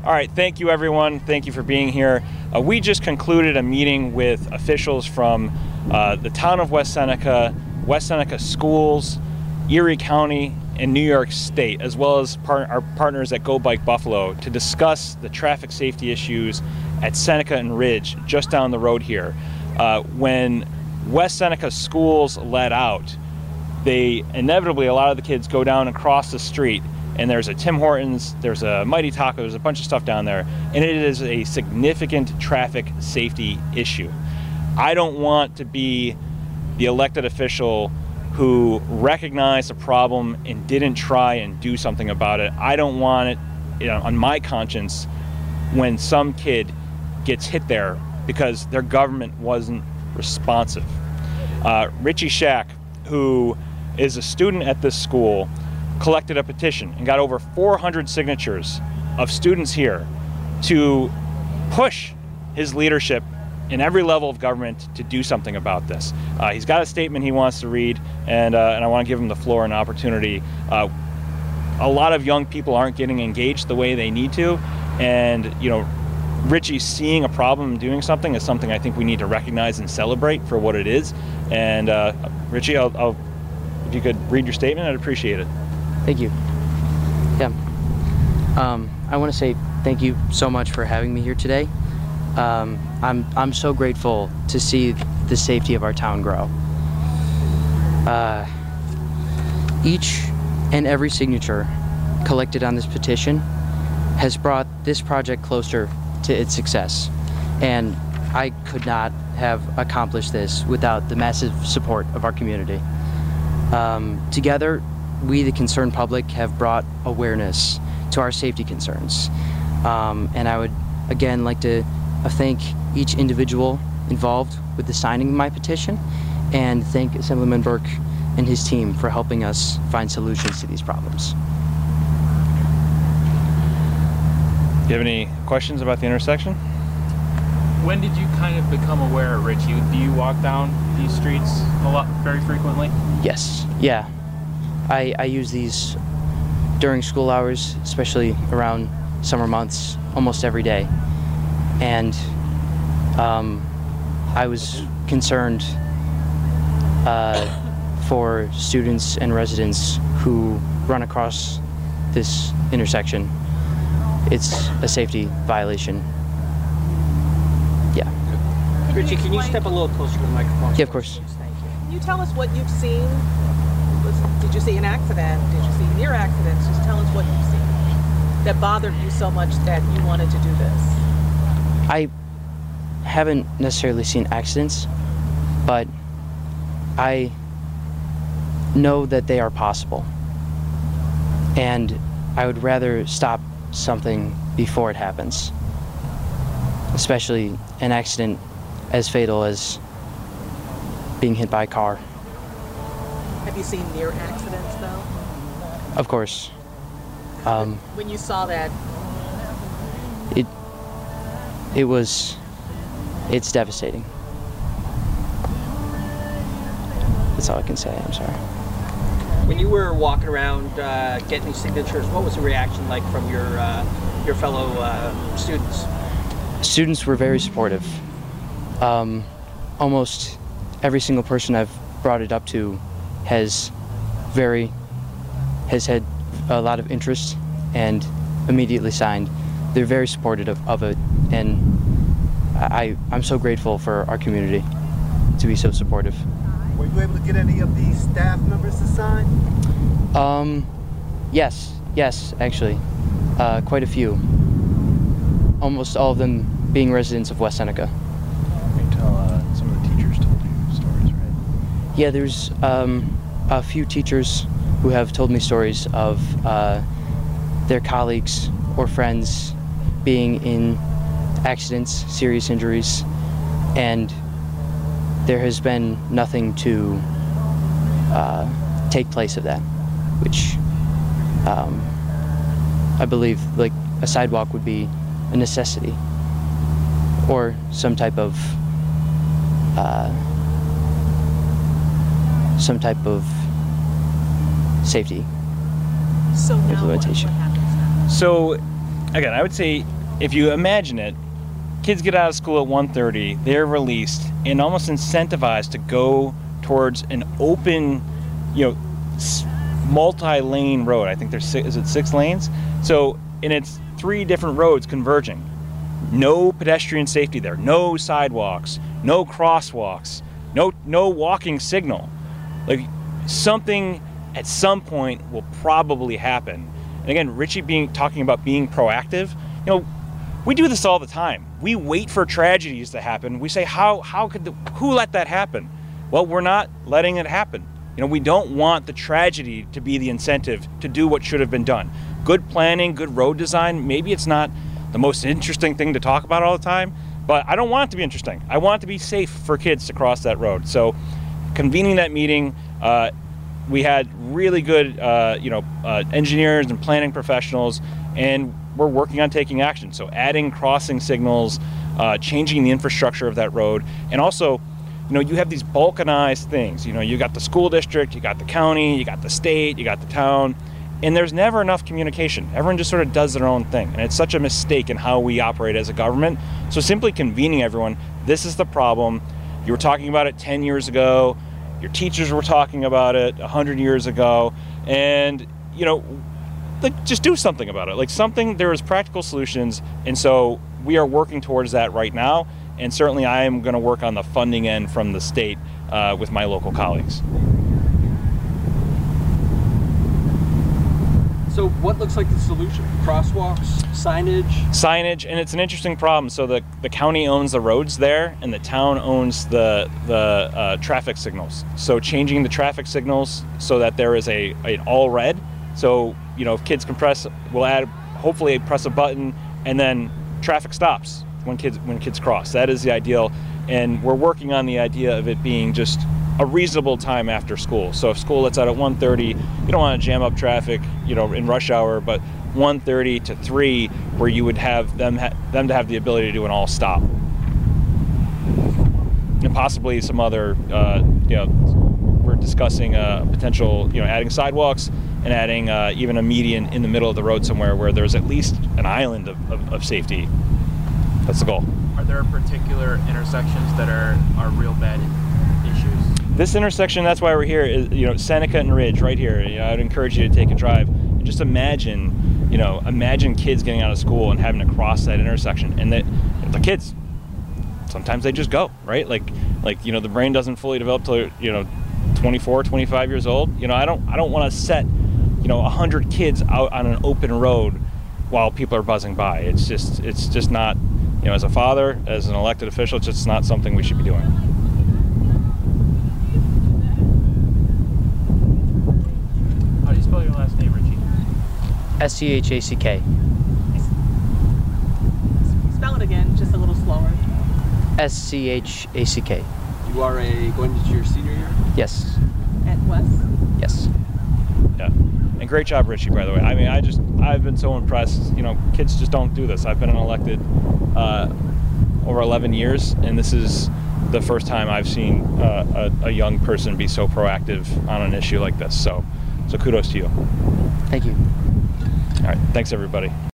All right, thank you everyone. Thank you for being here. We just concluded a meeting with officials from the town of West Seneca schools, Erie County, and New York State, as well as our partners at Go Bike Buffalo, to discuss the traffic safety issues at Seneca and Ridge, just down the road here. When West Seneca schools let out, inevitably a lot of the kids go down and cross the street, and there's a Tim Hortons, there's a Mighty Taco, there's a bunch of stuff down there, and it is a significant traffic safety issue. I don't want to be the elected official who recognized the problem and didn't try and do something about it. I don't want it, on my conscience when some kid gets hit there because their government wasn't responsive. Richie Shack, who is a student at this school, collected a petition and got over 400 signatures of students here to push his leadership in every level of government to do something about this. He's got a statement he wants to read, and I want to give him the floor and opportunity. A lot of young people aren't getting engaged the way they need to, and Richie seeing a problem and doing something is something I think we need to recognize and celebrate for what it is. And Richie, if you could read your statement, I'd appreciate it. Thank you. Yeah. I want to say thank you so much for having me here today. I'm so grateful to see the safety of our town grow. Each and every signature collected on this petition has brought this project closer to its success, and I could not have accomplished this without the massive support of our community. Together, we, the concerned public, have brought awareness to our safety concerns, and I would again like to thank each individual involved with the signing of my petition, and thank Assemblyman Burke and his team for helping us find solutions to these problems. Do you have any questions about the intersection? When did you kind of become aware, Richie? Do you walk down these streets very frequently? Yes, yeah. I use these during school hours, especially around summer months, almost every day. And I was concerned for students and residents who run across this intersection. It's a safety violation. Yeah. Richie, can you step a little closer to the microphone? Yeah, of course. Thank you. Can you tell us what you've seen? Did you see an accident? Did you see near accidents? Just tell us what you've seen that bothered you so much that you wanted to do this. I haven't necessarily seen accidents, but I know that they are possible. And I would rather stop something before it happens, especially an accident as fatal as being hit by a car. Have you seen near accidents, though? Of course. When you saw that, it's devastating. That's all I can say. I'm sorry. When you were walking around getting these signatures, what was the reaction like from your fellow students? Students were very supportive. Almost every single person I've brought it up to has had a lot of interest and immediately signed. They're very supportive of it, and I'm so grateful for our community to be so supportive. Were you able to get any of these staff members to sign? Yes, actually. Quite a few. Almost all of them being residents of West Seneca. You can tell some of the teachers told you stories, right? Yeah, there's a few teachers who have told me stories of their colleagues or friends being in accidents, serious injuries, and there has been nothing to take place of that, which I believe like a sidewalk would be a necessity, or some type of safety so now implementation. what happens now? So, again, I would say if you imagine it, kids get out of school at 1:30, they're released and almost incentivized to go towards an open, multi-lane road. I think there's is it 6 lanes? So, and it's 3 different roads converging. No pedestrian safety there, no sidewalks, no crosswalks, no walking signal. Like, something at some point will probably happen. And again, Richie talking about being proactive, we do this all the time. We wait for tragedies to happen. We say, who let that happen? Well, we're not letting it happen. We don't want the tragedy to be the incentive to do what should have been done. Good planning, good road design, maybe it's not the most interesting thing to talk about all the time, but I don't want it to be interesting. I want it to be safe for kids to cross that road. So convening that meeting, we had really good engineers and planning professionals, and we're working on taking action. So adding crossing signals, changing the infrastructure of that road, and also, you have these balkanized things. You got the school district, you got the county, you got the state, you got the town, and there's never enough communication. Everyone just sort of does their own thing, and it's such a mistake in how we operate as a government. So simply convening everyone, this is the problem. You were talking about it 10 years ago, your teachers were talking about it 100 years ago, and just do something about it. There is practical solutions, and so we are working towards that right now, and certainly I am going to work on the funding end from the state with my local colleagues. So what looks like the solution? Crosswalks, signage? Signage, and it's an interesting problem. So the county owns the roads there, and the town owns the traffic signals. So changing the traffic signals so that there is an all red. So if kids can hopefully press a button, and then traffic stops when kids cross. That is the ideal, and we're working on the idea of it being just a reasonable time after school. So if school lets out at 1:30, you don't want to jam up traffic, in rush hour, but 1:30 to 3, where you would have them to have the ability to do an all stop, and possibly some other, we're discussing potential, adding sidewalks and adding even a median in the middle of the road somewhere where there's at least an island of safety. That's the goal. Are there particular intersections that are real bad issues? This intersection, that's why we're here, is Seneca and Ridge right here. I'd encourage you to take a drive and just imagine kids getting out of school and having to cross that intersection, and the kids, sometimes they just go, right? Like the brain doesn't fully develop till 24, 25 years old. I don't want to set 100 kids out on an open road while people are buzzing by. It's just not, as a father, as an elected official, it's just not something we should be doing. How do you spell your last name, Richie? SCHACK. Spell it again, just a little slower. SCHACK. You are going into your senior year? Yes. At West? Yes. Yeah. And great job, Richie, by the way. I mean, I've been so impressed. Kids just don't do this. I've been elected over 11 years, and this is the first time I've seen a young person be so proactive on an issue like this. So kudos to you. Thank you. All right. Thanks, everybody.